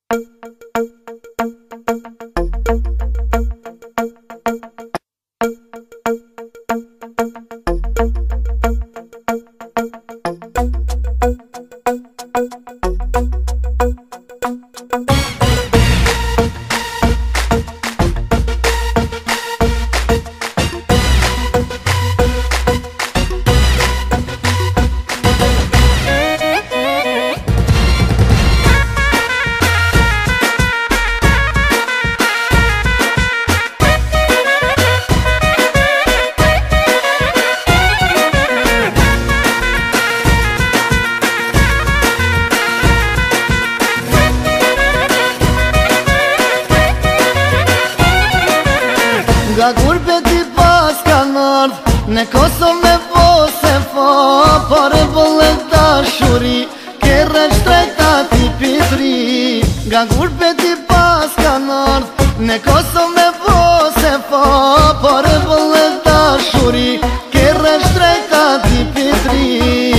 Nga gurbeti pas kan ardh në Kosovë me vose fa, pare bëllet dashuri kërre shtrejta ti pitri. Nga gurbeti pas kan ardh në Kosovë me vose fa, pare bëllet dashuri kërre shtrejta ti pitri.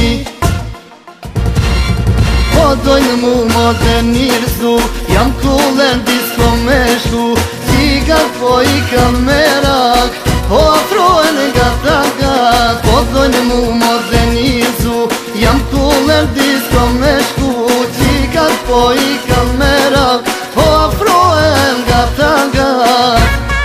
Po dojnë mu modernirzu, jam kuller disko me shku, cigat po i kam merak, po afroen nga takat. Po dojnë mu modernirzu, jam kuller disko me shku, cigat po i kam merak, po afroen nga takat.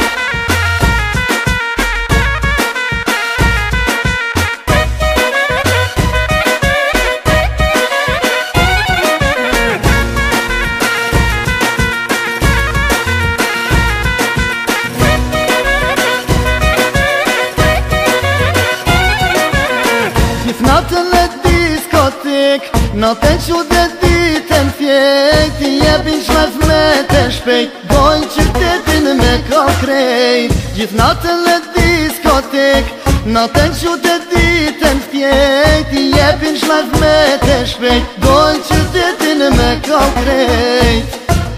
Natën e diskotek, natën që dhe ditën fjek, ti jebin shlef me të shpejt, bojnë qytetin me ka krejt. Gjithë natën e diskotek, natën që dhe ditën fjek, ti jebin shlef me të shpejt, bojnë qytetin me ka krejt.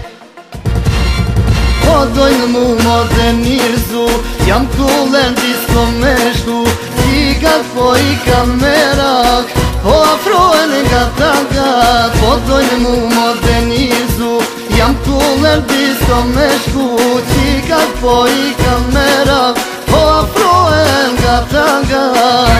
Po dojnë mu modernirzu, jam kuller disko me shku, cigat po i kam merak, po afroen nga takat. Po dojnë mu modernirzu, jam kuller disko me shku, cigat po i kam merak, po afroen nga takat.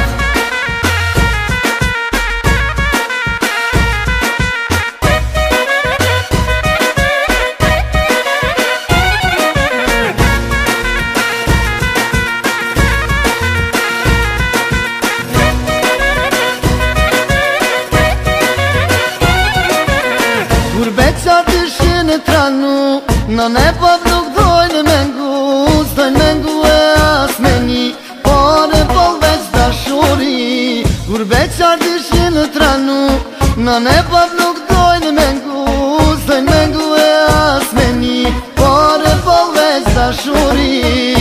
Beqar dyshin e tranu, në ne pop nuk dojnë me ngu, s'dojnë me ngu e as me një, por e pol veç dashuri. Kur beqar dyshin e tranu, në ne pop nuk dojnë me ngu, s'dojnë me ngu e as me një, por e pol veç dashuri.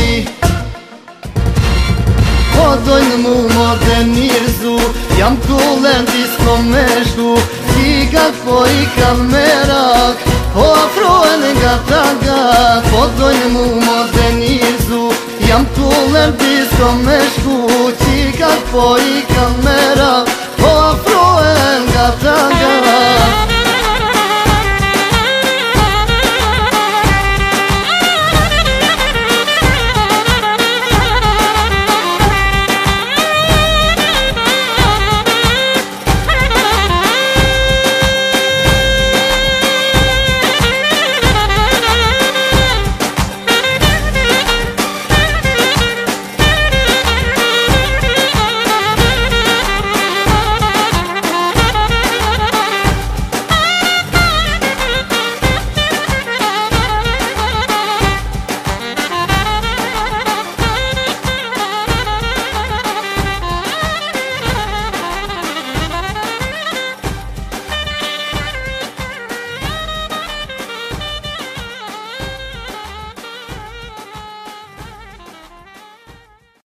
Po dojnë mu modernirzu, jam kuller disko me shku, cigat po i kam merak, po afroen nga takat. Po dojnë mu modernirzu, jam kuller disko me shku, cigat po i kam merak, po afroen nga takat.